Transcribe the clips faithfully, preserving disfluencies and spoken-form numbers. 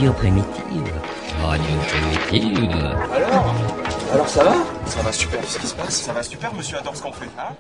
Radio Primitive. Radio Primitive. Alors Alors ça va? Ça va super, qu'est-ce qui se passe? Ça va super, monsieur adore ce qu'on fait, hein?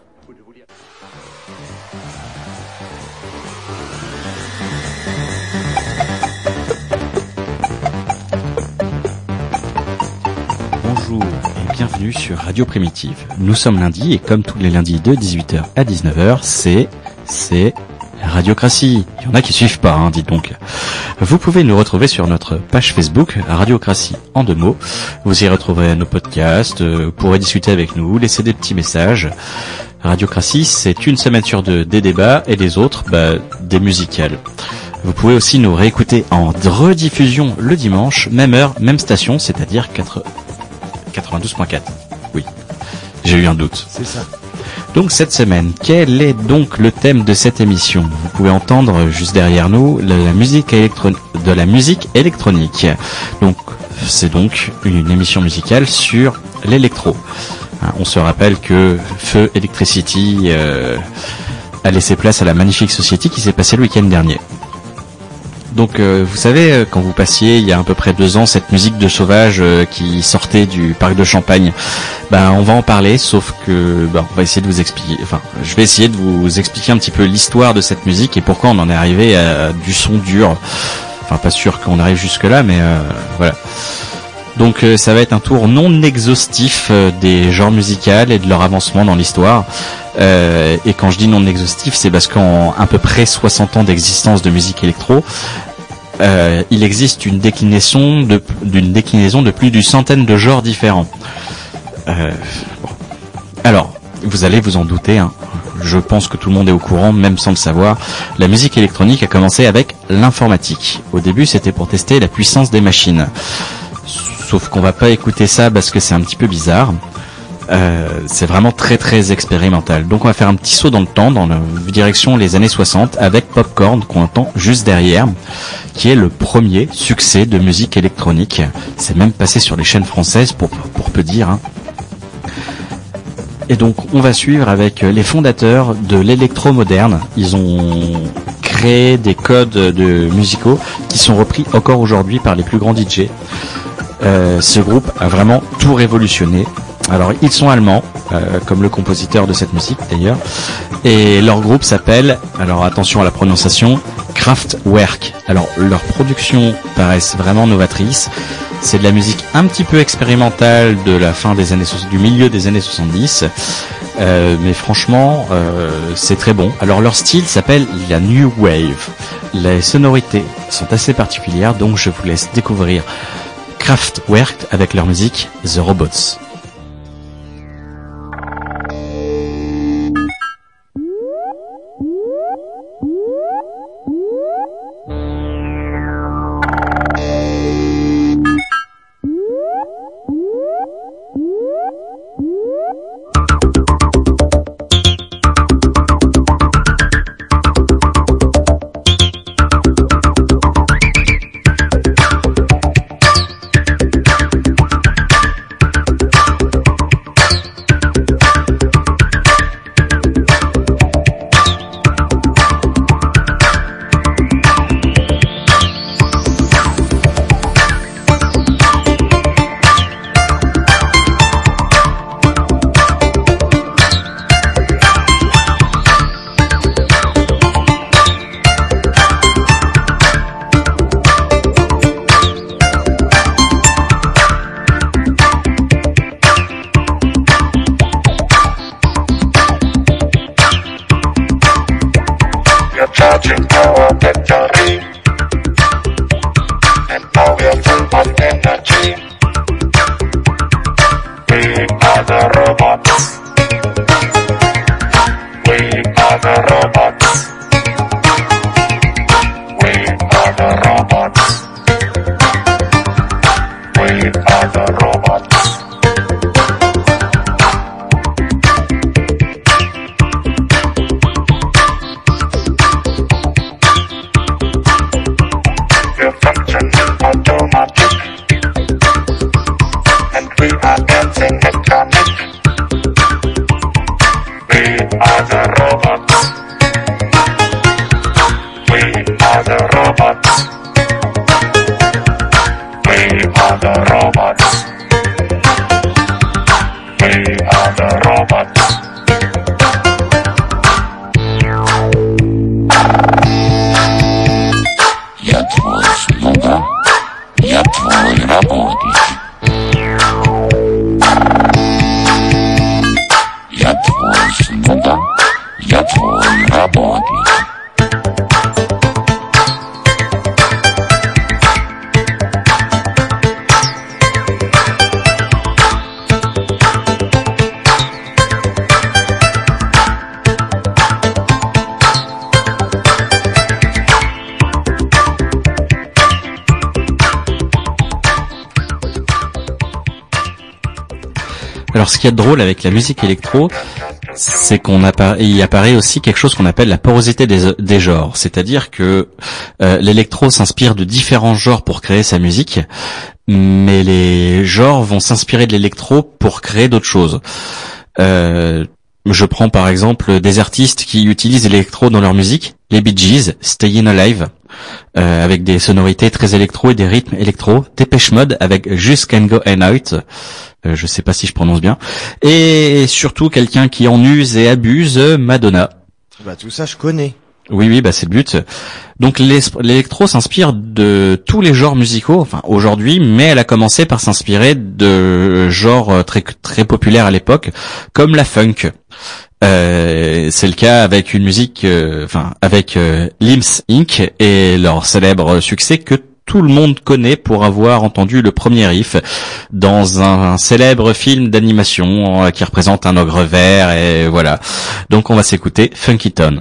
Bonjour et bienvenue sur Radio Primitive. Nous sommes lundi et comme tous les lundis de dix-huit heures à dix-neuf heures, c'est... c'est... Radiocratie. Il y en a qui suivent pas, hein, dites donc. Vous pouvez nous retrouver sur notre page Facebook, Radiocratie en deux mots. Vous y retrouverez nos podcasts, vous pourrez discuter avec nous, laisser des petits messages. Radiocratie, c'est une semaine sur deux des débats et les autres, bah, des musicales. Vous pouvez aussi nous réécouter en rediffusion le dimanche, même heure, même station, c'est-à-dire quatre-vingt-douze point quatre. Oui, j'ai eu un doute. C'est ça. Donc cette semaine, quel est donc le thème de cette émission? Vous pouvez entendre juste derrière nous la, la musique électro- de la musique électronique. Donc c'est donc une émission musicale sur l'électro. Hein, on se rappelle que Feu Electricity euh, a laissé place à la Magnifique Society qui s'est passée le week-end dernier. Donc euh, vous savez, quand vous passiez il y a à peu près deux ans cette musique de sauvage euh, qui sortait du parc de Champagne, ben on va en parler, sauf que ben, on va essayer de vous expliquer, enfin je vais essayer de vous expliquer un petit peu l'histoire de cette musique et pourquoi on en est arrivé à du son dur. Enfin pas sûr qu'on arrive jusque là, mais euh, voilà. Donc euh, ça va être un tour non exhaustif euh, des genres musicaux et de leur avancement dans l'histoire. Euh, et quand je dis non exhaustif, c'est parce qu'en à peu près soixante ans d'existence de musique électro, euh, il existe une déclinaison de, d'une déclinaison de plus d'une centaine de genres différents. Euh, bon. Alors, vous allez vous en douter, hein. Je pense que tout le monde est au courant, même sans le savoir. La musique électronique a commencé avec l'informatique. Au début, c'était pour tester la puissance des machines. Sauf qu'on va pas écouter ça parce que c'est un petit peu bizarre. Euh, c'est vraiment très très expérimental. Donc on va faire un petit saut dans le temps, dans la direction les années soixante, avec Popcorn qu'on entend juste derrière, qui est le premier succès de musique électronique. C'est même passé sur les chaînes françaises pour pour peu dire. Hein. Et donc on va suivre avec les fondateurs de l'électro moderne. Ils ont créé des codes de musicaux qui sont repris encore aujourd'hui par les plus grands D J. Euh, ce groupe a vraiment tout révolutionné. Alors ils sont allemands, euh, comme le compositeur de cette musique d'ailleurs, et leur groupe s'appelle, alors attention à la prononciation, Kraftwerk. Alors leurs productions paraissent vraiment novatrices, c'est de la musique un petit peu expérimentale de la fin des années du milieu des années soixante-dix, euh, mais franchement euh, c'est très bon. Alors leur style s'appelle la New Wave. Les sonorités sont assez particulières, donc je vous laisse découvrir Kraftwerk avec leur musique The Robots. We are the robots. Alors, ce qui est drôle avec la musique électro, c'est qu'on appara- il apparaît aussi quelque chose qu'on appelle la porosité des, des genres. C'est-à-dire que euh, l'électro s'inspire de différents genres pour créer sa musique, mais les genres vont s'inspirer de l'électro pour créer d'autres choses. Euh, je prends par exemple des artistes qui utilisent l'électro dans leur musique, les Bee Gees, Stayin' Alive, euh, avec des sonorités très électro et des rythmes électro, Depeche Mode avec Just Can't Go Out, euh, je sais pas si je prononce bien, et surtout quelqu'un qui en use et abuse, Madonna. Bah tout ça je connais. Oui, oui, bah c'est le but. Donc l'électro s'inspire de tous les genres musicaux, enfin aujourd'hui, mais elle a commencé par s'inspirer de genres très très populaires à l'époque, comme la funk. Euh, c'est le cas avec une musique, euh, enfin avec euh, Limps Incorporated et leur célèbre succès que tout le monde connaît pour avoir entendu le premier riff dans un, un célèbre film d'animation euh, qui représente un ogre vert et voilà. Donc on va s'écouter Funky Town.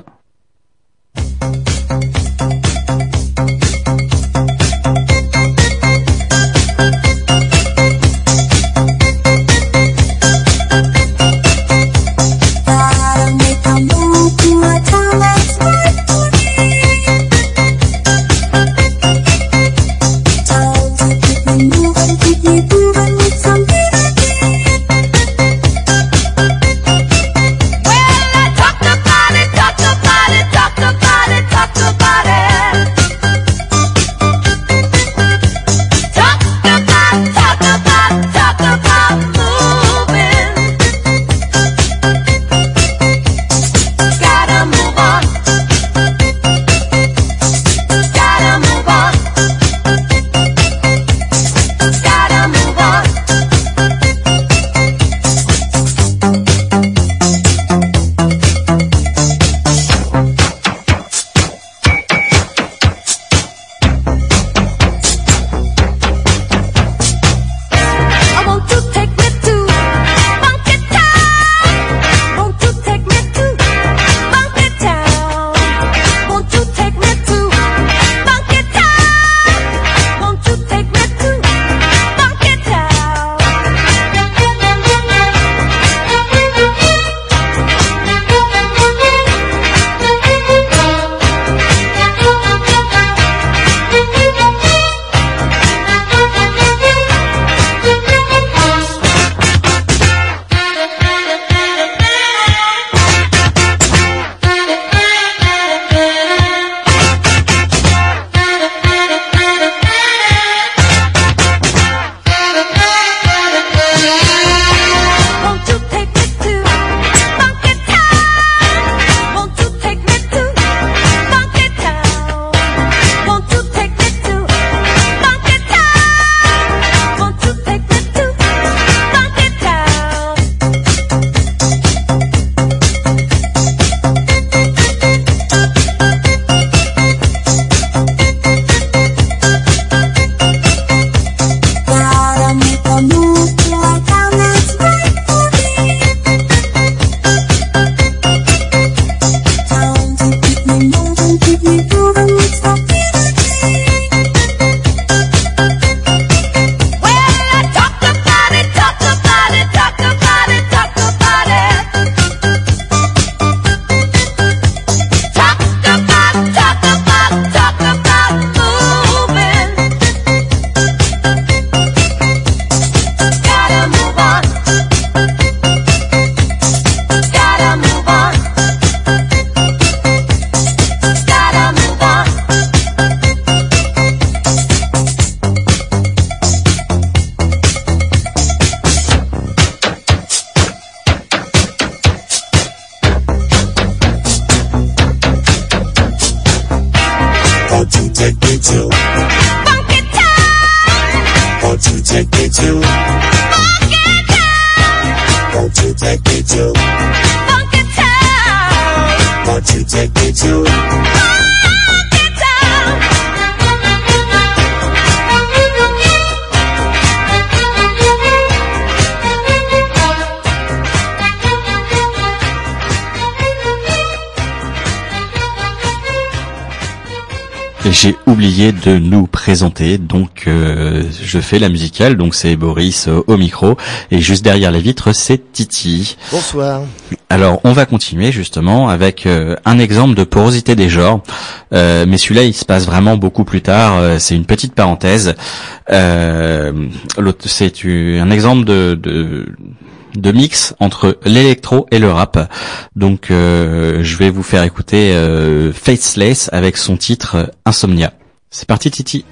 J'ai oublié de nous présenter, donc euh, je fais la musicale, donc c'est Boris euh, au micro, et juste derrière la vitre c'est Titi. Bonsoir. Alors on va continuer justement avec euh, un exemple de porosité des genres, euh, mais celui-là il se passe vraiment beaucoup plus tard, euh, c'est une petite parenthèse. Euh, l'autre, c'est un exemple de... de de mix entre l'électro et le rap. Donc euh, je vais vous faire écouter euh, Faceless avec son titre euh, Insomnia. C'est parti Titi.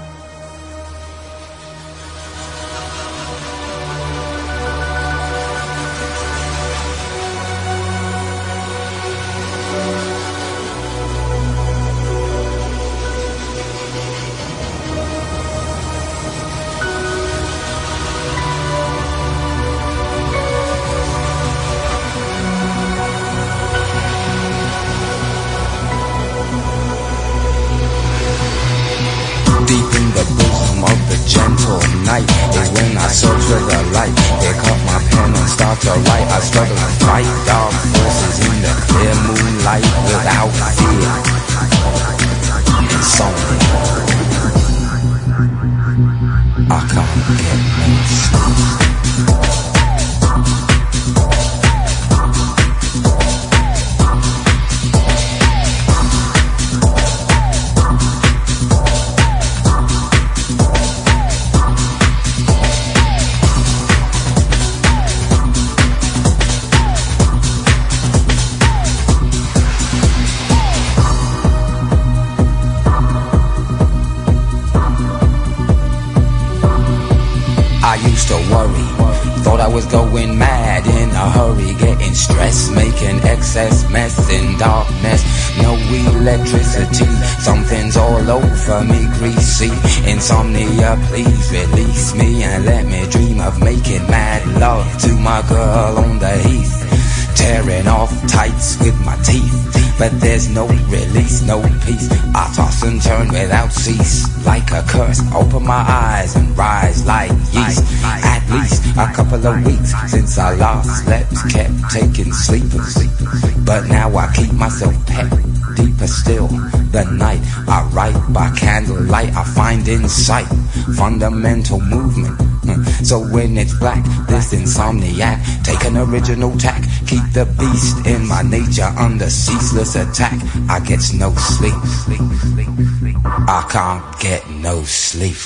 Insomnia, please release me and let me dream of making mad love to my girl on the heath. Tearing off tights with my teeth, but there's no release, no peace. I toss and turn without cease, like a curse. Open my eyes and rise like yeast. At least a couple of weeks since I last slept, kept taking sleepers, but now I keep myself pet. Deeper still, the night I write by candlelight, I find insight, fundamental movement. So when it's black, this insomniac, take an original tack, keep the beast in my nature under ceaseless attack. I get no sleep, I can't get no sleep.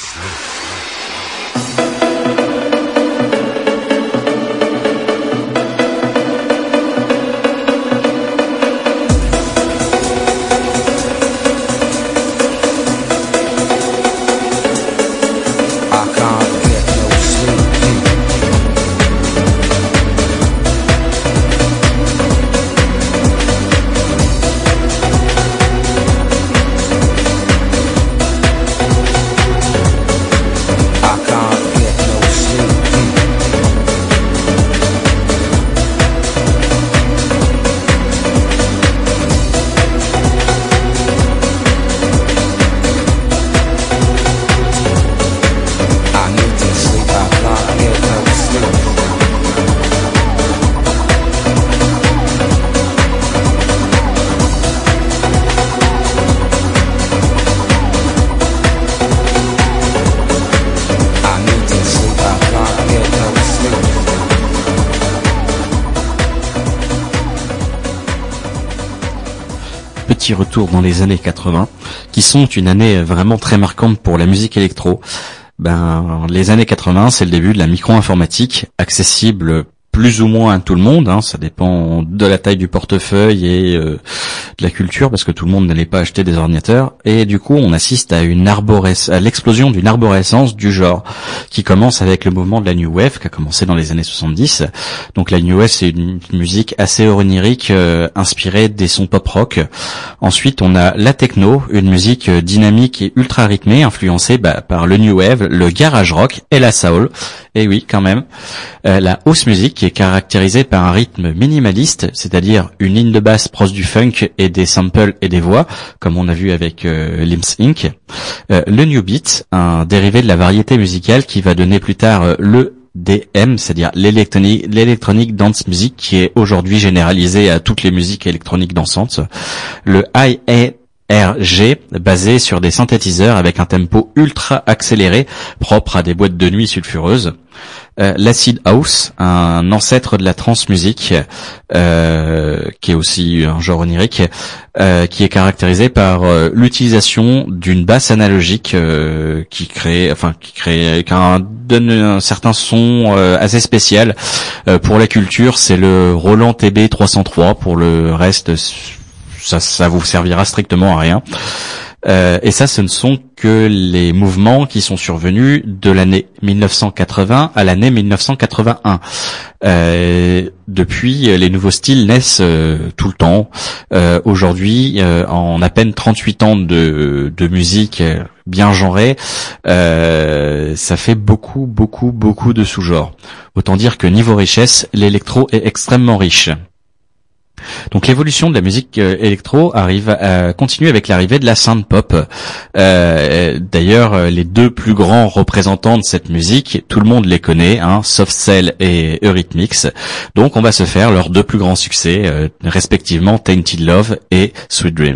Retour dans les années quatre-vingts, qui sont une année vraiment très marquante pour la musique électro. Ben, les années quatre-vingts, c'est le début de la micro-informatique, accessible plus ou moins à tout le monde, hein, ça dépend de la taille du portefeuille et euh, de la culture, parce que tout le monde n'allait pas acheter des ordinateurs, et du coup on assiste à une arboresc- à l'explosion d'une arborescence du genre, qui commence avec le mouvement de la New Wave, qui a commencé dans les années soixante-dix. Donc la New Wave, c'est une, une musique assez onirique, euh, inspirée des sons pop-rock. Ensuite on a la techno, une musique dynamique et ultra rythmée, influencée bah, par le New Wave, le garage rock et la soul, et oui quand même. Euh, la house music, qui est caractérisée par un rythme minimaliste, c'est-à-dire une ligne de basse proche du funk et des samples et des voix, comme on a vu avec euh, Limps Incorporated. Euh, le New Beat, un dérivé de la variété musicale qui va donner plus tard euh, le D M, c'est-à-dire l'électronique, l'électronique dance music, qui est aujourd'hui généralisée à toutes les musiques électroniques dansantes. Le I R G, basé sur des synthétiseurs avec un tempo ultra accéléré, propre à des boîtes de nuit sulfureuses. Euh, l'acid house, un ancêtre de la trance music, euh, qui est aussi un genre onirique, euh, qui est caractérisé par euh, l'utilisation d'une basse analogique euh, qui crée, enfin qui crée, qui a un, donne un certain son euh, assez spécial. Euh, pour la culture, c'est le Roland T B trois cent trois. Pour le reste, ça, ça vous servira strictement à rien. Euh, et ça, ce ne sont que les mouvements qui sont survenus de l'année mille neuf cent quatre-vingts à l'année mille neuf cent quatre-vingt-un. Euh, depuis, les nouveaux styles naissent euh, tout le temps. Euh, aujourd'hui, euh, en à peine trente-huit ans de, de musique bien genrée, euh, ça fait beaucoup, beaucoup, beaucoup de sous-genres. Autant dire que niveau richesse, l'électro est extrêmement riche. Donc l'évolution de la musique euh, électro arrive à continuer avec l'arrivée de la synth-pop. Euh, d'ailleurs, les deux plus grands représentants de cette musique, tout le monde les connaît, hein, Soft Cell et Eurythmics. Donc on va se faire leurs deux plus grands succès, euh, respectivement Tainted Love et Sweet Dreams.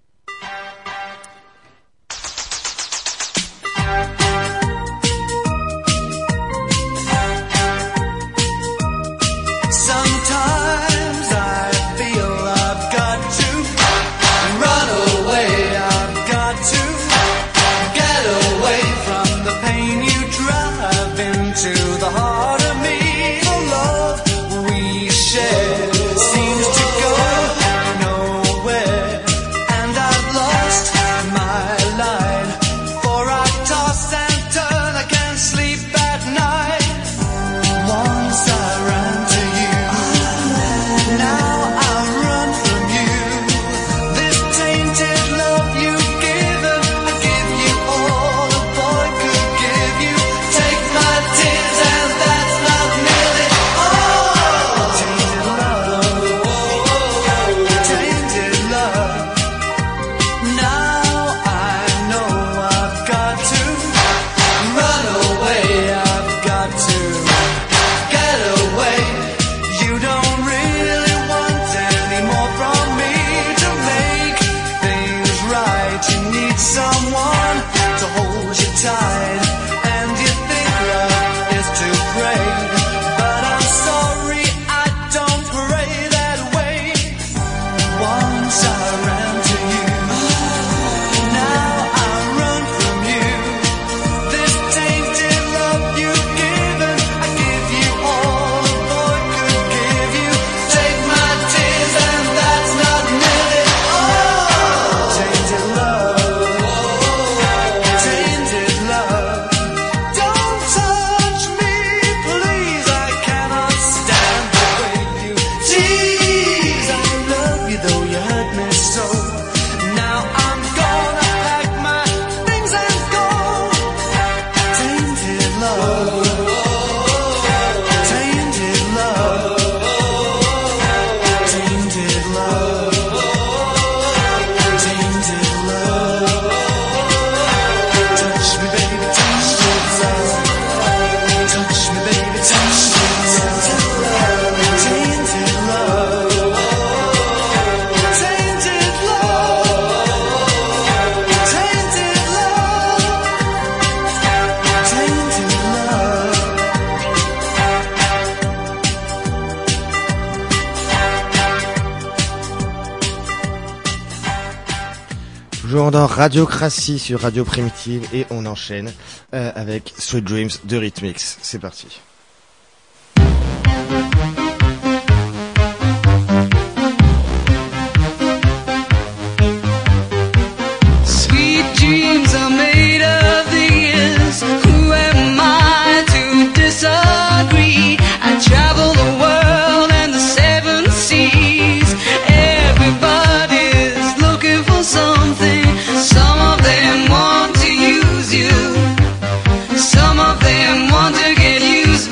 Toujours dans Radiocratie sur Radio Primitive et on enchaîne euh, avec Sweet Dreams de Eurythmics. C'est parti. Sweet dreams are made of these. Who am I to disagree? I travel the world and the seven seas. Everybody's looking for something. Some of them want to use you. Some of them want to get used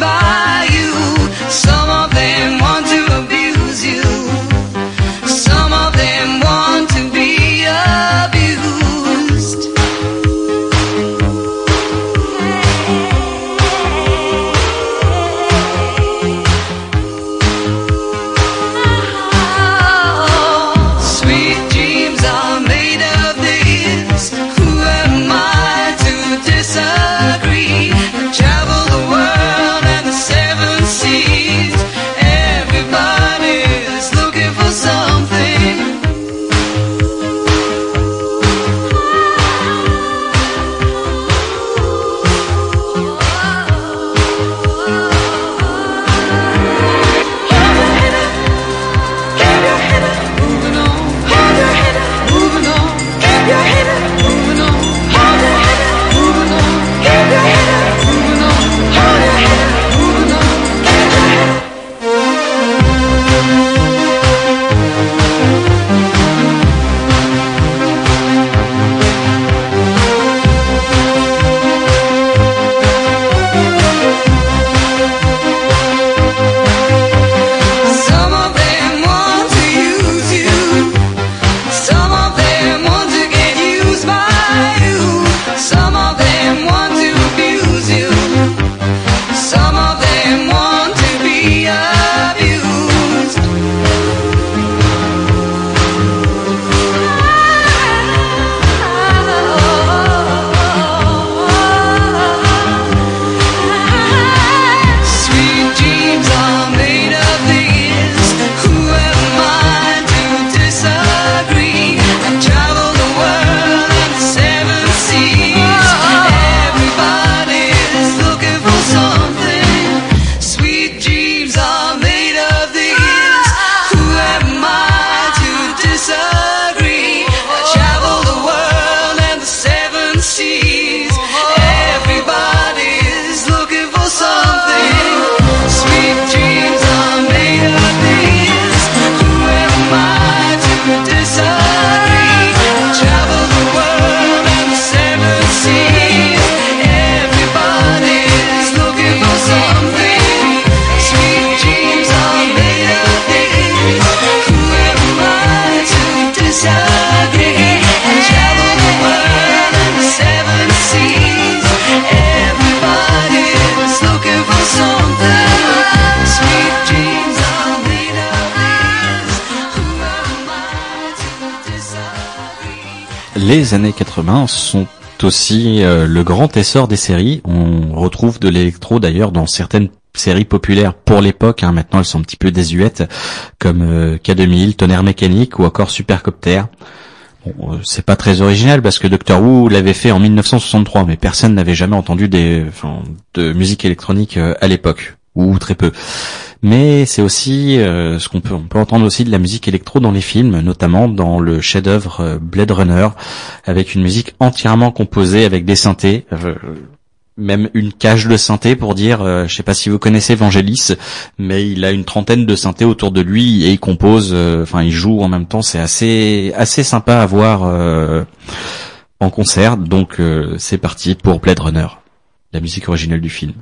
les années quatre-vingts sont aussi euh, le grand essor des séries. On retrouve de l'électro d'ailleurs dans certaines séries populaires pour l'époque, hein. Maintenant elles sont un petit peu désuètes, comme euh, K deux mille, Tonnerre Mécanique ou encore Supercopter. Bon, euh, c'est pas très original parce que Doctor Who l'avait fait en mille neuf cent soixante-trois, mais personne n'avait jamais entendu des, enfin, de musique électronique euh, à l'époque, ou très peu. Mais c'est aussi euh, ce qu'on peut, on peut entendre aussi de la musique électro dans les films, notamment dans le chef-d'œuvre euh, Blade Runner, avec une musique entièrement composée avec des synthés. Euh, même une cage de synthé pour dire, euh, je sais pas si vous connaissez Vangelis, mais il a une trentaine de synthés autour de lui et il compose, enfin euh, il joue en même temps, c'est assez assez sympa à voir euh, en concert. Donc euh, c'est parti pour Blade Runner, la musique originale du film.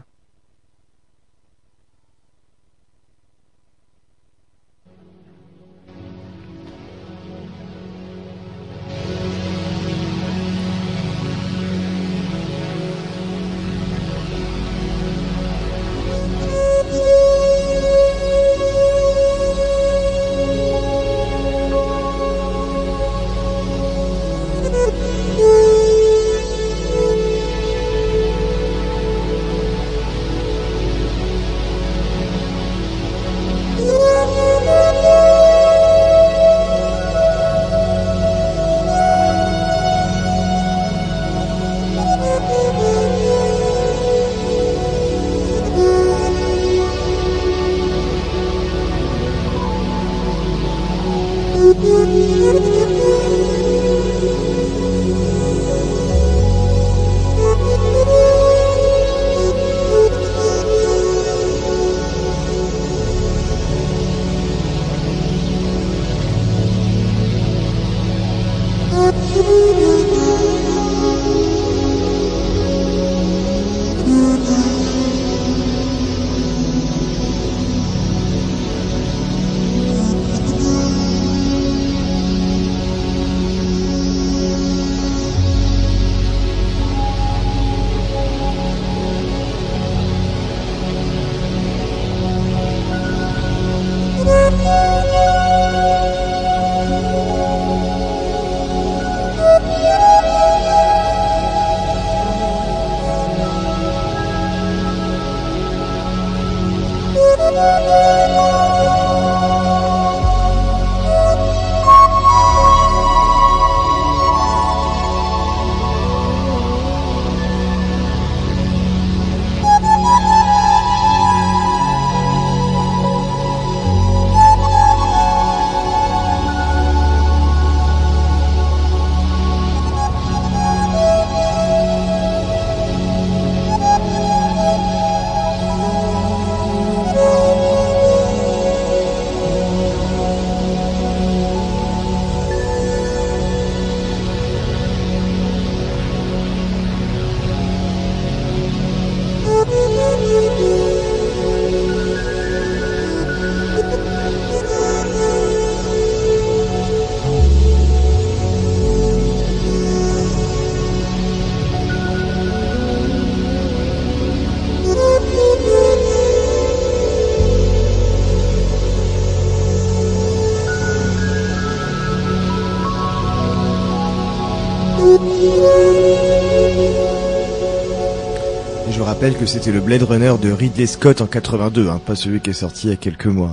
Je vous rappelle que c'était le Blade Runner de Ridley Scott en quatre-vingt-deux, hein, pas celui qui est sorti il y a quelques mois.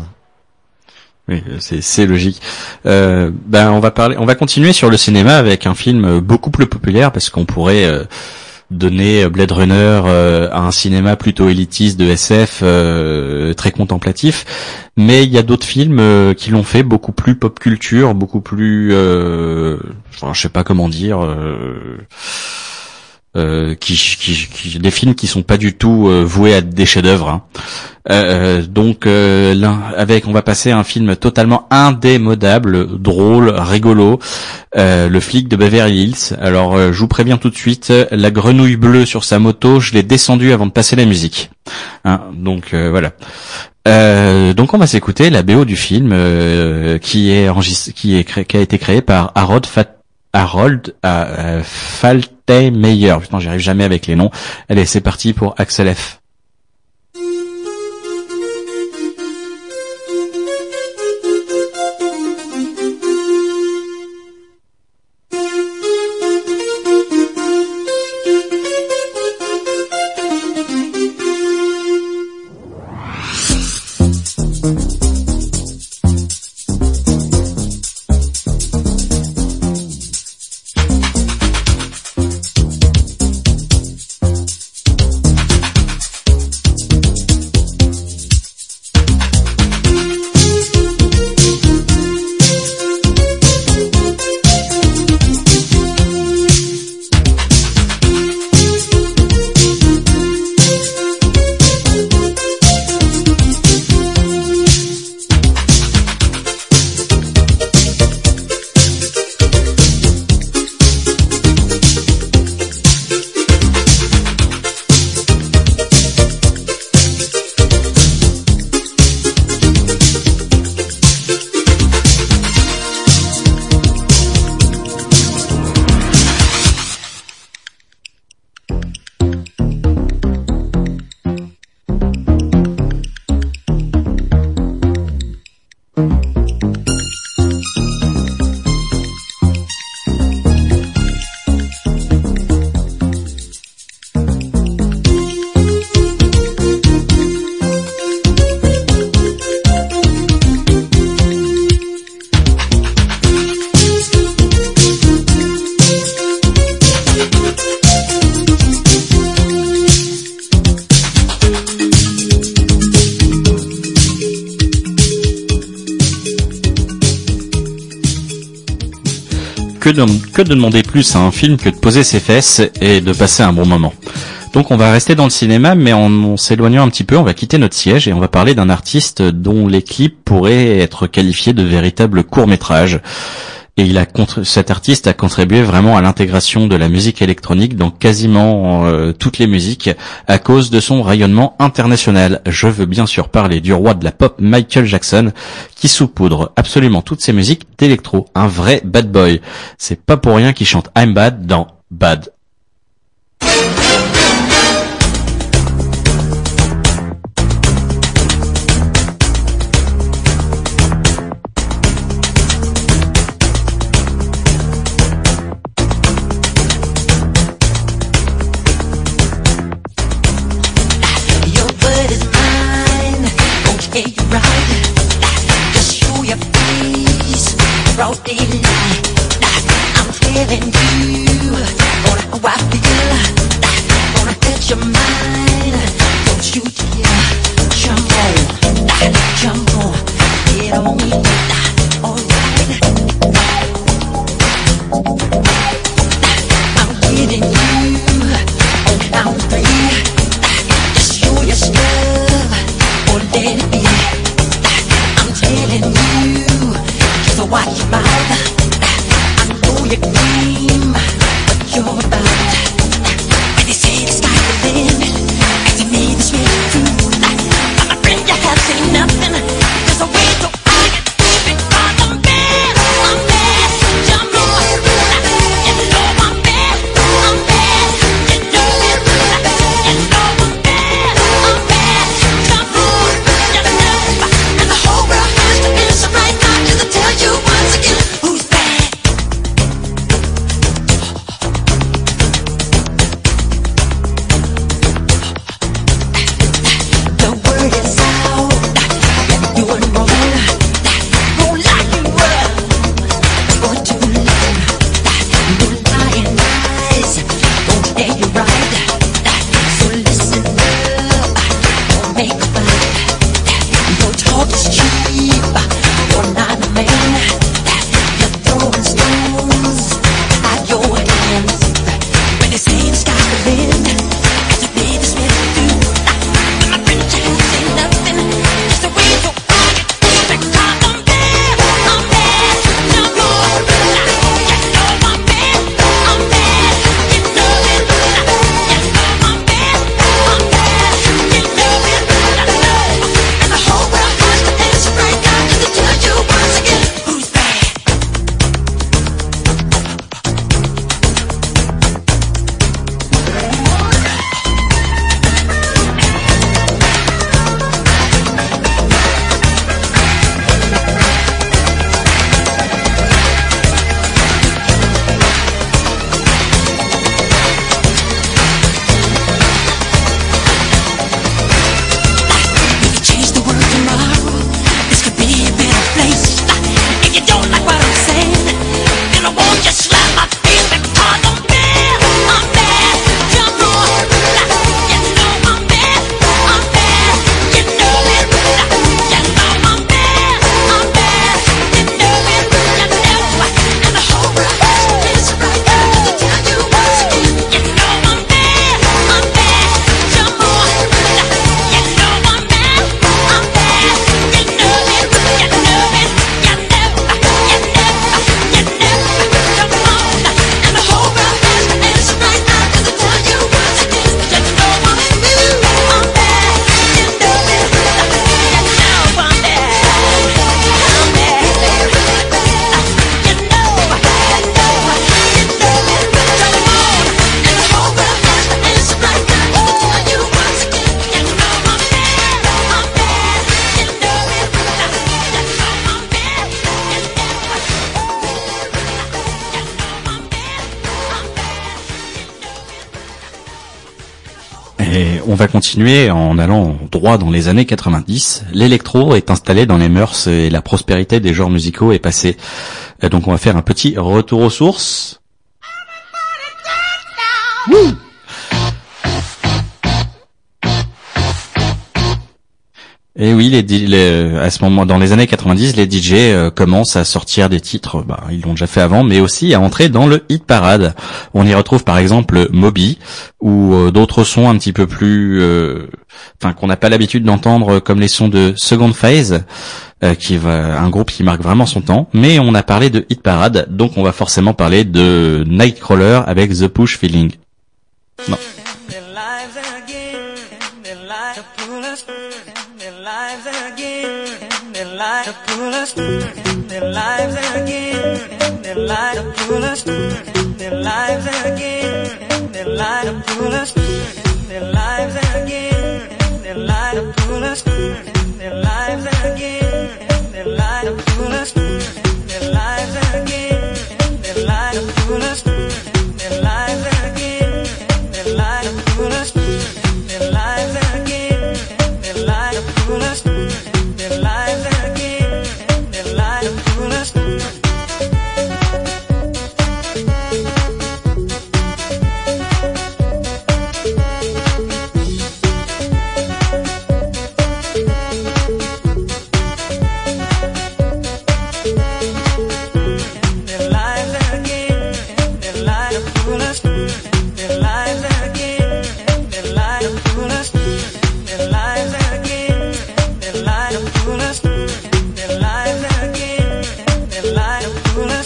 Oui, c'est c'est logique. Euh, ben on va parler, on va continuer sur le cinéma avec un film beaucoup plus populaire parce qu'on pourrait euh, donner Blade Runner euh, à un cinéma plutôt élitiste de S F, euh, très contemplatif. Mais il y a d'autres films euh, qui l'ont fait beaucoup plus pop culture, beaucoup plus, euh, enfin je sais pas comment dire. Euh, Euh, qui, qui, qui, des films qui sont pas du tout euh, voués à des chefs-d'œuvre. Hein. Euh, donc euh, là, avec, on va passer à un film totalement indémodable, drôle, rigolo, euh, Le flic de Beverly Hills. Alors, euh, je vous préviens tout de suite, la grenouille bleue sur sa moto, je l'ai descendue avant de passer la musique. Hein, donc euh, voilà. Euh, donc on va s'écouter la B O du film euh, qui est enregistré, qui est cré... qui a été créé par Harold Fat Harold euh, Faltermeyer. Putain, j'y arrive jamais avec les noms. Allez, c'est parti pour Axel F. que de, que de demander plus à un film que de poser ses fesses et de passer un bon moment. Donc on va rester dans le cinéma, mais en, en s'éloignant un petit peu, on va quitter notre siège et on va parler d'un artiste dont les clips pourraient être qualifiés de véritables courts-métrages. Et il a contre... cet artiste a contribué vraiment à l'intégration de la musique électronique dans quasiment euh, toutes les musiques à cause de son rayonnement international. Je veux bien sûr parler du roi de la pop Michael Jackson qui saupoudre absolument toutes ses musiques d'électro. Un vrai bad boy. C'est pas pour rien qu'il chante I'm Bad dans Bad. Et on va continuer en allant droit dans les années quatre-vingt-dix. L'électro est installé dans les mœurs et la prospérité des genres musicaux est passée. Donc on va faire un petit retour aux sources. Wouh! Et oui, les, les, à ce moment, dans les années quatre-vingt-dix, les D J euh, commencent à sortir des titres, bah, ils l'ont déjà fait avant, mais aussi à entrer dans le hit parade. On y retrouve par exemple Moby, ou euh, d'autres sons un petit peu plus, euh, enfin qu'on n'a pas l'habitude d'entendre, comme les sons de Second Phase, euh, qui va, un groupe qui marque vraiment son temps. Mais on a parlé de hit parade, donc on va forcément parler de Nightcrawler avec The Push Feeling. Non. To pull us their lives again, their light to pull us their lives again, their light to pull us their lives again, their light to pull us their lives again, their light to pull us their lives again, their light to pull us their lives again, their light to pull us their lives again, their light to pull us their lives again, their light to pull us. Their lives again, their light to pull us. Their lives again, their light to pull us. Their lives again, their light to pull us. Their lives again, their light to pull us.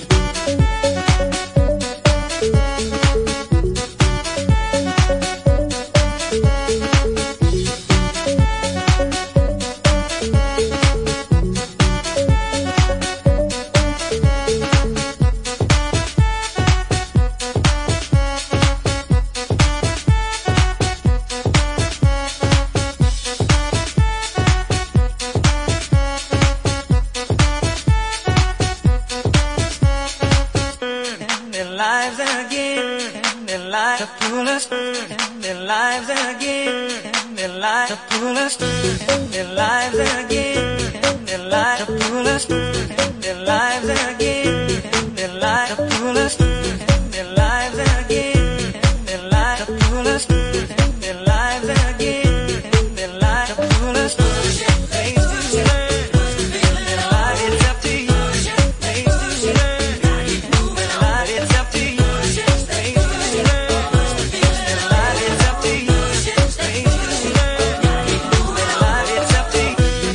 Their lives again, their light to pull us. Their lives again, their light to pull us. Their lives again, their light to pull us. Their lives again, their light to pull us. Their lives again, their light to pull us. Their lives again, their light to pull us. Face to learn, their life it's up to you. Face to learn, their life it's up to you. Face to learn, their life it's up to you. Face to learn, their life it's up to you.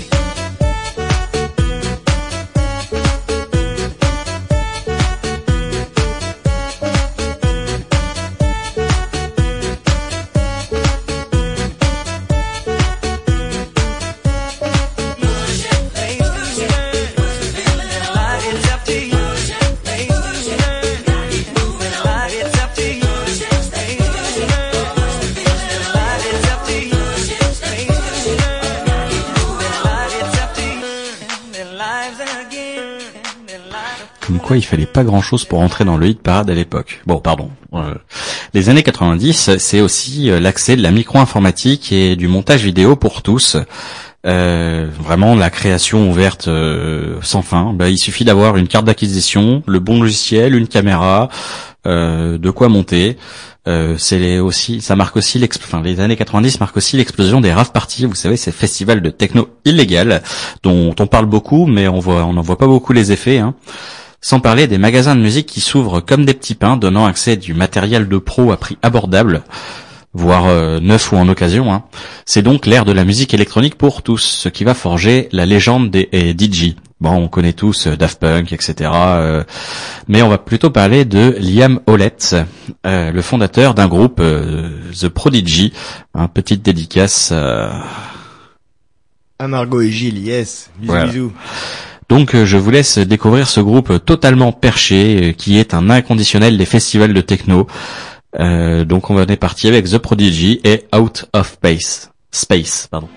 Comme quoi, il fallait pas grand-chose pour entrer dans le hit parade à l'époque. Bon, pardon. Euh, les années quatre-vingt-dix, c'est aussi euh, l'accès de la micro-informatique et du montage vidéo pour tous. Euh, vraiment, la création ouverte euh, sans fin. Bah, il suffit d'avoir une carte d'acquisition, le bon logiciel, une caméra, euh, de quoi monter. Euh, c'est les aussi, ça marque aussi l'expl- enfin, les années quatre-vingt-dix marquent aussi l'explosion des rave parties. Vous savez, ces festivals de techno illégal dont on parle beaucoup, mais on voit, on n'en voit pas beaucoup les effets, hein. Sans parler des magasins de musique qui s'ouvrent comme des petits pains, donnant accès à du matériel de pro à prix abordable, voire euh, neuf ou en occasion, hein. C'est donc l'ère de la musique électronique pour tous, ce qui va forger la légende des et D J. Bon, on connaît tous euh, Daft Punk, et cetera. Euh, mais on va plutôt parler de Liam Howlett, euh, le fondateur d'un groupe, euh, The Prodigy. Un petite dédicace euh... À Margot et Gilles, yes. Bisous, Voilà. bisous. Donc euh, je vous laisse découvrir ce groupe totalement perché, euh, qui est un inconditionnel des festivals de techno. Euh, donc on est parti avec The Prodigy et Out of Space. Space, pardon.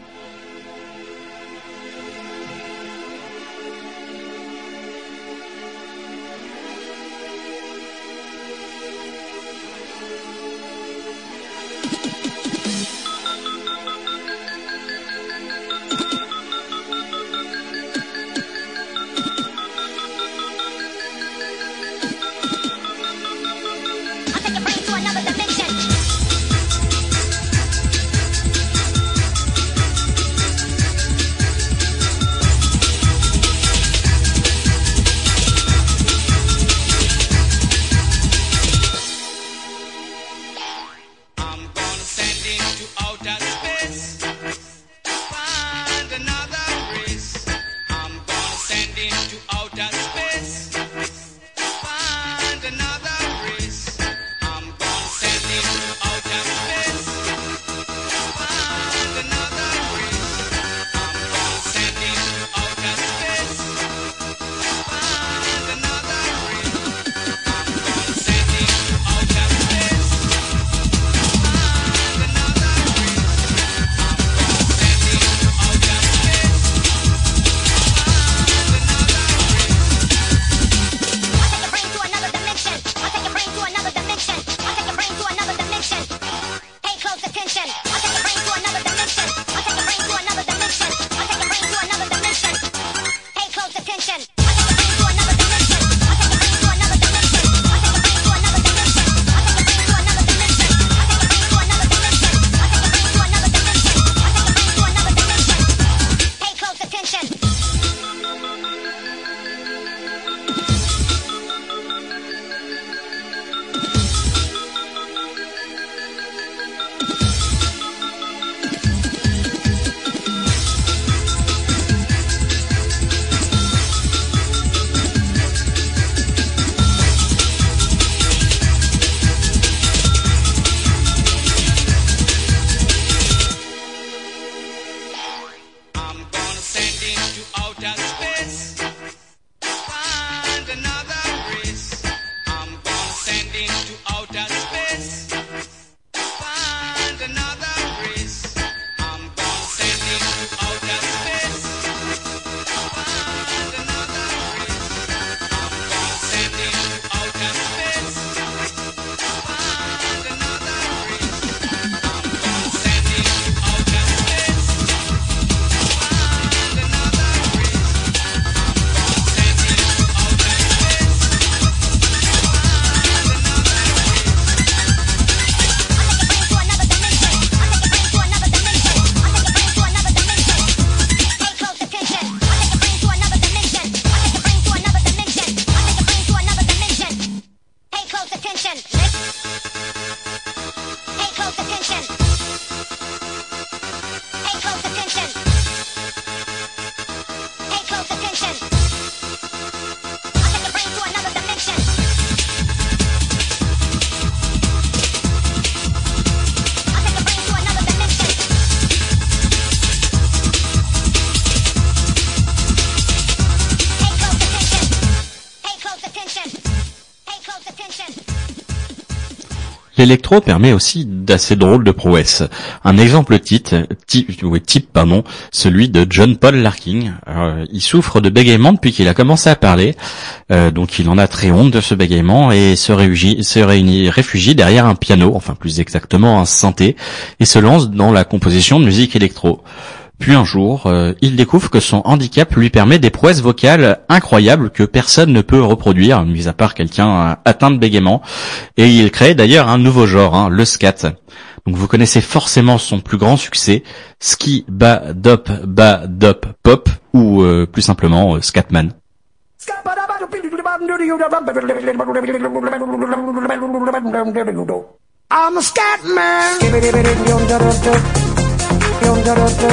Another dimension. L'électro permet aussi d'assez drôles de prouesses. Un exemple type, type, oui, type pardon, celui de John Paul Larkin. Euh, il souffre de bégaiement depuis qu'il a commencé à parler, euh, donc il en a très honte de ce bégaiement et se réfugie, se réunit, réfugie derrière un piano, enfin plus exactement un synthé, et se lance dans la composition de musique électro. Puis un jour, euh, il découvre que son handicap lui permet des prouesses vocales incroyables que personne ne peut reproduire, mis à part quelqu'un atteint de bégaiement. Et il crée d'ailleurs un nouveau genre, hein, le scat. Donc vous connaissez forcément son plus grand succès, Ski Ba Dop Ba Dop Pop, ou euh, plus simplement euh, Scatman. I'm a Scatman. I'm a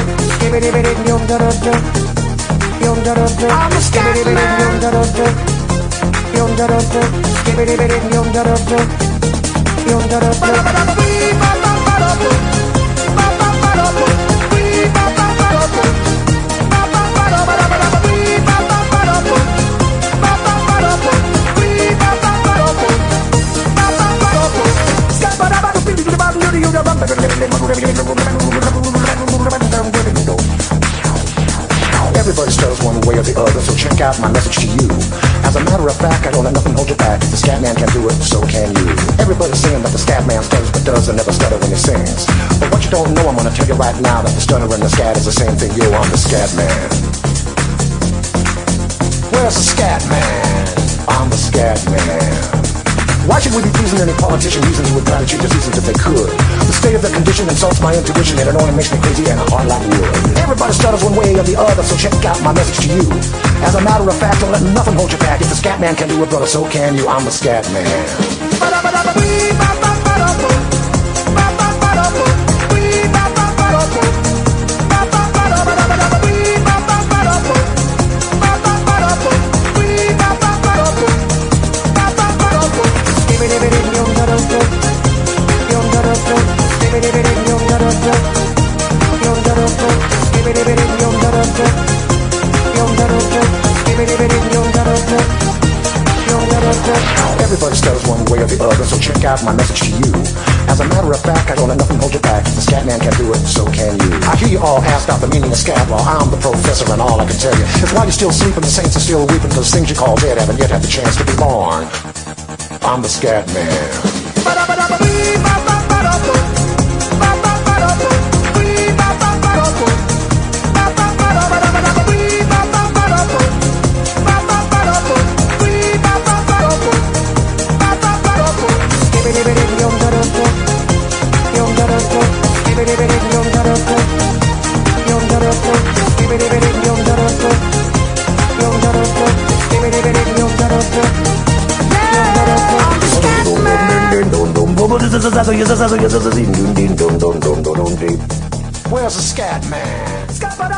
Everybody stutters one way or the other, so check out my message to you. As a matter of fact, I don't let nothing hold you back. If the scat man can do it, so can you. Everybody's saying that the scat man stutters but does and never stutter when he sings. But what you don't know, I'm gonna tell you right now, that the stutter and the scat is the same thing. Yo, I'm the scat man. Where's the scat man? I'm the scat man. Why should we be pleasing any politician reasons who would try to cheat the seasons if they could? The state of the condition insults my intuition, and it only makes me crazy and hard like wood. Everybody stutters one way or the other, so check out my message to you. As a matter of fact, don't let nothing hold you back. If the scat man can do it, brother, so can you. I'm the scat man. of the other, so check out my message to you. As a matter of fact, I don't let nothing hold you back. The scat man can do it, so can you. I hear you all ask out the meaning of scat law. I'm the professor and all I can tell you is while you're still sleeping, the saints are still weeping, cause things you call dead haven't yet had the chance to be born. I'm the scat man. Where's the scat man?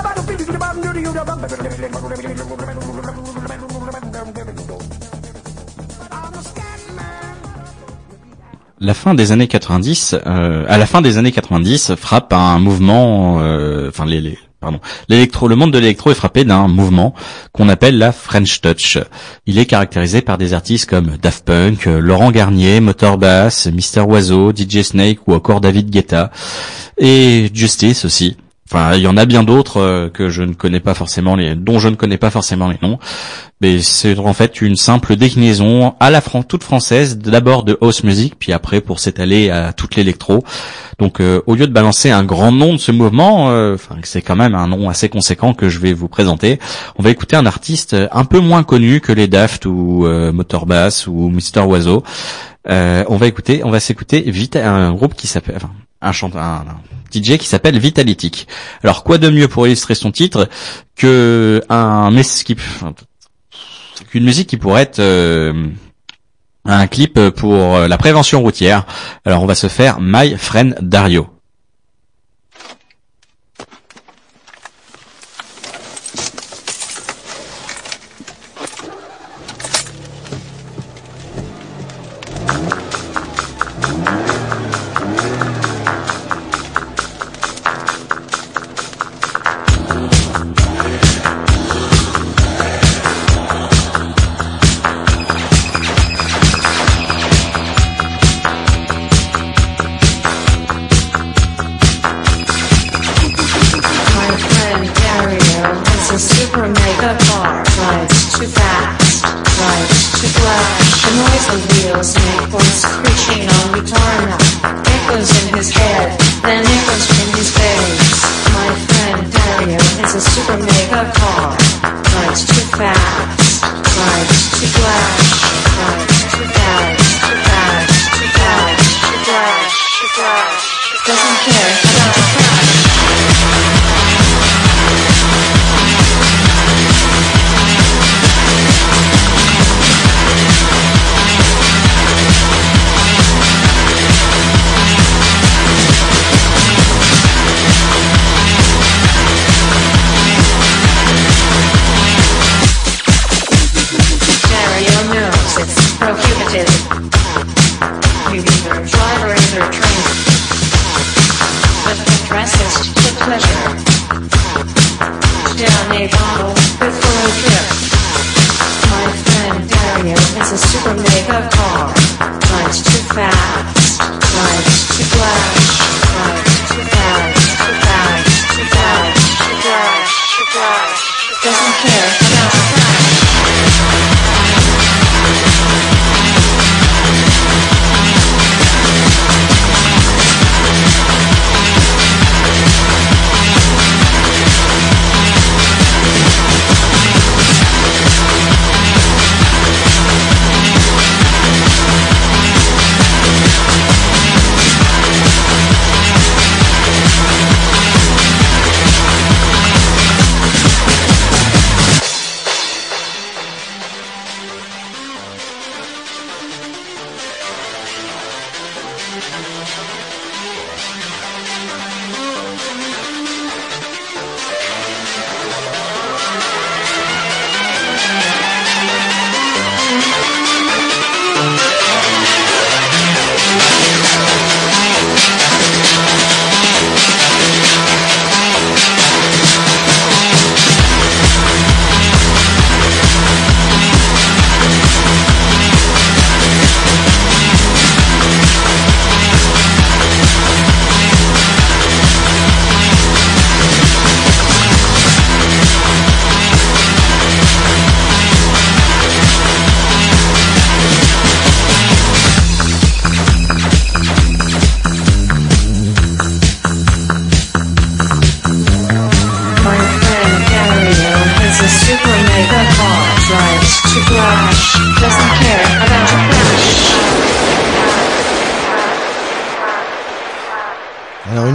La fin des années quatre-vingt-dix, euh, à la fin des années quatre-vingt-dix, frappe un mouvement, euh, enfin les, les pardon, l'électro, le monde de l'électro est frappé d'un mouvement qu'on appelle la French Touch. Il est caractérisé par des artistes comme Daft Punk, Laurent Garnier, Motorbass, Mister Oiseau, D J Snake ou encore David Guetta et Justice aussi. Enfin, il y en a bien d'autres euh, que je ne connais pas forcément les, dont je ne connais pas forcément les noms. Mais c'est en fait une simple déclinaison à la fran- toute française, d'abord de house music, puis après pour s'étaler à toute l'électro. Donc, euh, au lieu de balancer un grand nom de ce mouvement, euh, enfin, c'est quand même un nom assez conséquent que je vais vous présenter. On va écouter un artiste un peu moins connu que les Daft ou euh, Motorbass ou Mister Oiseau. Euh, on va écouter, on va s'écouter Vita, un groupe qui s'appelle, enfin, un chanteur, un, un D J qui s'appelle Vitalytic. Alors, quoi de mieux pour illustrer son titre que un skip, qu'une musique qui pourrait être euh, un clip pour la prévention routière. Alors, on va se faire My Friend Dario.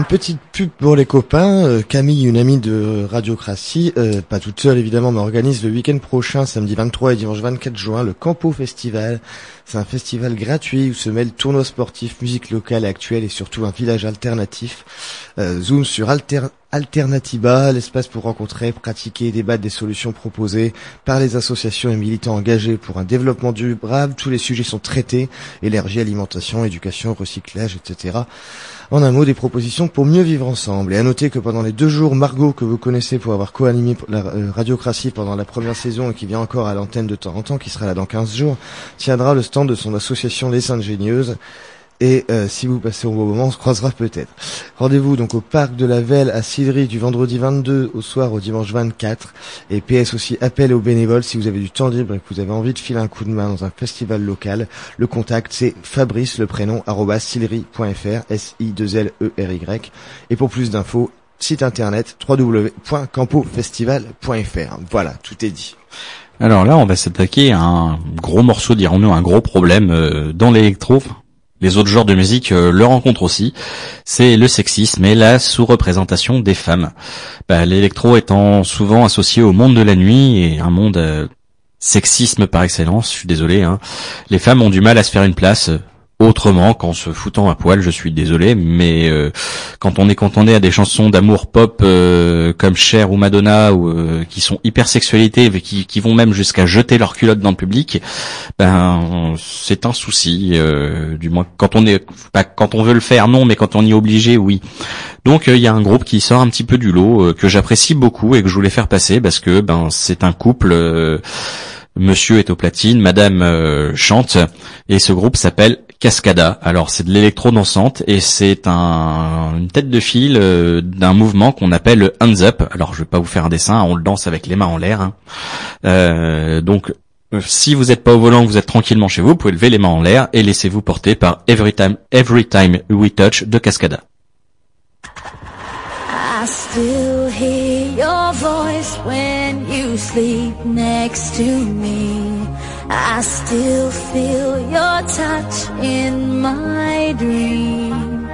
une petite pub pour les copains. Euh, Camille, une amie de Radiocratie, euh, pas toute seule évidemment, mais organise le week-end prochain, samedi vingt-trois et dimanche vingt-quatre juin, le Campo Festival. C'est un festival gratuit où se mêlent tournois sportifs, musique locale et actuelle et surtout un village alternatif. Euh, zoom sur Alter Alternativa, l'espace pour rencontrer, pratiquer et débattre des solutions proposées par les associations et militants engagés pour un développement durable. Tous les sujets sont traités, énergie, alimentation, éducation, recyclage, et cetera. En un mot, des propositions pour mieux vivre ensemble. Et à noter que pendant les deux jours, Margot, que vous connaissez pour avoir co-animé la euh, Radiocratie pendant la première saison et qui vient encore à l'antenne de temps en temps, qui sera là dans quinze jours, tiendra le stand de son association Les Ingénieuses. Et euh, si vous passez au bon moment, on se croisera peut-être. Rendez-vous donc au parc de la Velle à Sillery du vendredi vingt-deux au soir au dimanche vingt-quatre. Et P S aussi, appel aux bénévoles si vous avez du temps libre et que vous avez envie de filer un coup de main dans un festival local. Le contact c'est Fabrice, le prénom, arobase sillery point f r, S I deux L E R Y. Et pour plus d'infos, site internet w w w point campo festival point f r. Voilà, tout est dit. Alors là, on va s'attaquer à un gros morceau, dirons-nous, un gros problème euh, dans l'électro. Les autres genres de musique euh, le rencontrent aussi, c'est le sexisme et la sous-représentation des femmes. Bah, l'électro étant souvent associé au monde de la nuit et un monde euh, sexisme par excellence, je suis désolé, hein. Les femmes ont du mal à se faire une place euh, autrement qu'en se foutant à poil, je suis désolé, mais euh, quand on est cantonné à des chansons d'amour pop euh, comme Cher ou Madonna ou euh, qui sont hyper sexualité, qui, qui vont même jusqu'à jeter leur culotte dans le public, ben c'est un souci. Euh, du moins quand on est, pas quand on veut le faire, non, mais quand on y est obligé, oui. Donc il euh, y a un groupe qui sort un petit peu du lot euh, que j'apprécie beaucoup et que je voulais faire passer parce que ben c'est un couple. Euh, Monsieur est au platine, Madame euh, chante, et ce groupe s'appelle Cascada. Alors c'est de l'électro dansante et c'est un, une tête de file euh, d'un mouvement qu'on appelle le hands up. Alors je vais pas vous faire un dessin, on le danse avec les mains en l'air. Hein. Euh, donc si vous n'êtes pas au volant, que vous êtes tranquillement chez vous, vous pouvez lever les mains en l'air et laissez-vous porter par Every Time, Every Time We Touch de Cascada. I still hear your voice when you sleep next to me. I still feel your touch in my dream.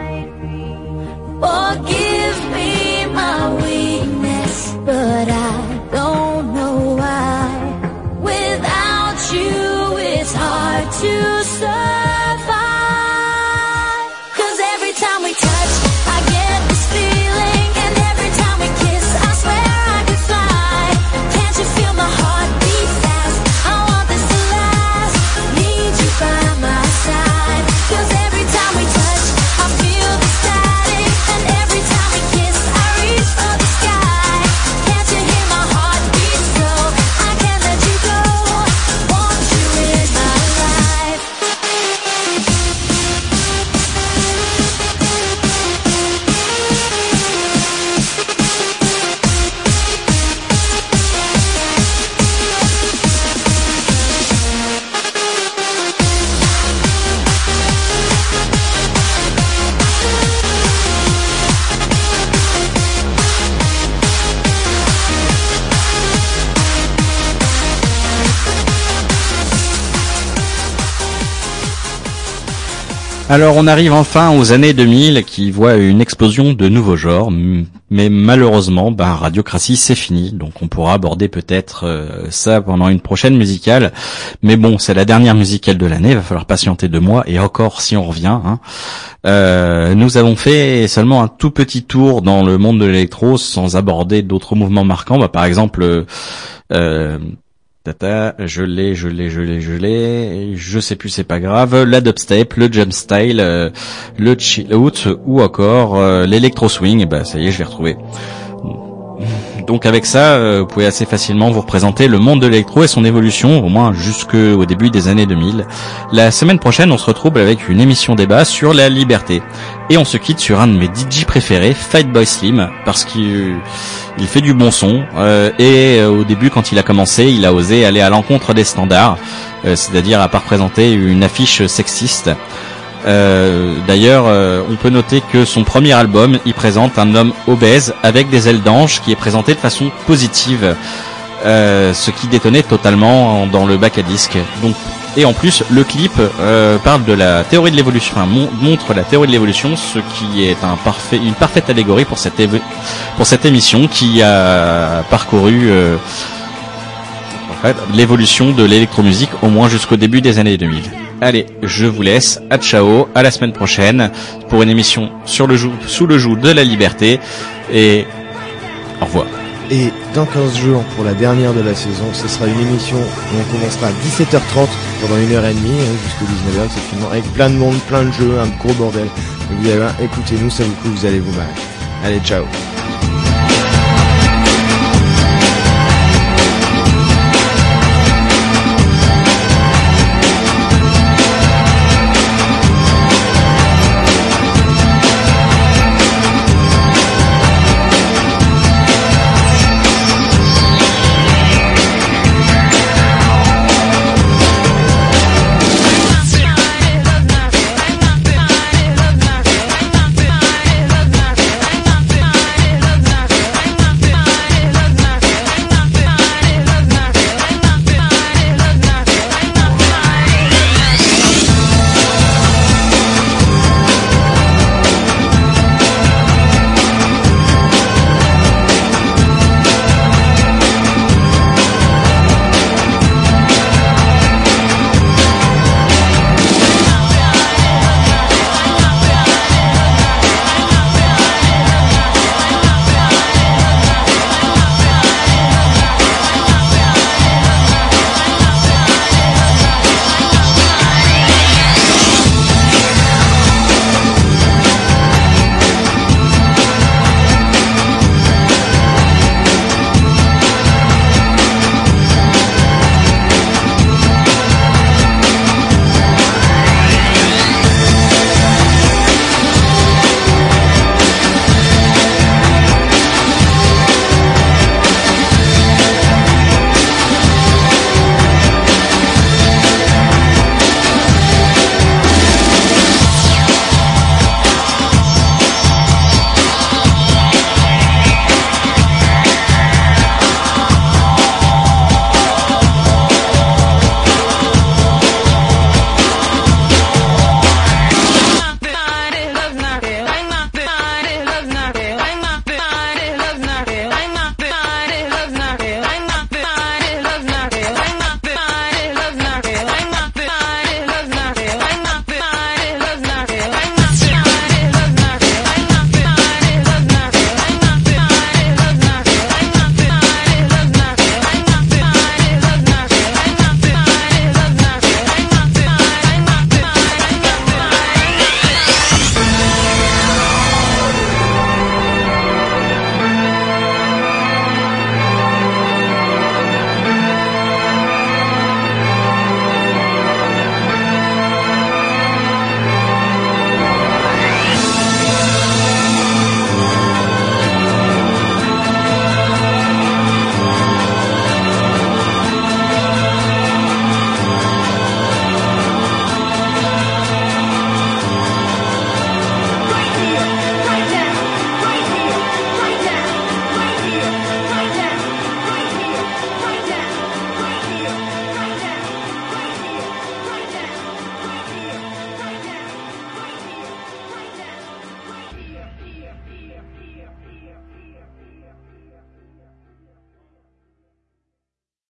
Forgive me my weakness, but I don't know why. Without you, it's hard to survive. 'Cause every time we touch, I get this feeling. Alors on arrive enfin aux années deux mille qui voient une explosion de nouveaux genres, mais malheureusement, ben Radiocratie c'est fini, donc on pourra aborder peut-être euh, ça pendant une prochaine musicale. Mais bon, c'est la dernière musicale de l'année, il va falloir patienter deux mois et encore si on revient. Hein. Euh, nous avons fait seulement un tout petit tour dans le monde de l'électro sans aborder d'autres mouvements marquants. Bah, par exemple. Euh, Tata, je l'ai, je l'ai, je l'ai, je l'ai, je sais plus, c'est pas grave, la dubstep, le jump style, euh, le chill out ou encore euh, l'électro swing, et bah ça y est, je l'ai retrouvé. Donc avec ça, euh, vous pouvez assez facilement vous représenter le monde de l'électro et son évolution, au moins jusqu'au début des années deux mille. La semaine prochaine, on se retrouve avec une émission débat sur la liberté. Et on se quitte sur un de mes D J préférés, Fatboy Slim, parce qu'il il fait du bon son. Euh, et euh, au début, quand il a commencé, il a osé aller à l'encontre des standards, euh, c'est-à-dire à pas représenter une affiche sexiste. Euh, d'ailleurs, euh, on peut noter que son premier album, il présente un homme obèse avec des ailes d'ange qui est présenté de façon positive, euh, ce qui détonnait totalement dans le bac à disque. Donc, Et en plus, le clip euh, parle de la théorie de l'évolution, enfin mon- montre la théorie de l'évolution, ce qui est un parfait, une parfaite allégorie pour cette éve- pour cette émission qui a parcouru euh, en fait, l'évolution de l'électromusique au moins jusqu'au début des années deux mille. Allez, je vous laisse, à ciao, à la semaine prochaine pour une émission sur le joug, sous le joug de la liberté et au revoir. Et dans quinze jours, pour la dernière de la saison, ce sera une émission où on commencera à dix-sept heures trente pendant une heure et demie, hein, jusqu'au dix-neuf heures, exceptionnellement, avec plein de monde, plein de jeux, un gros bordel. Donc vous allez voir, écoutez-nous, ça vous coûte, vous allez vous marrer. Allez, ciao.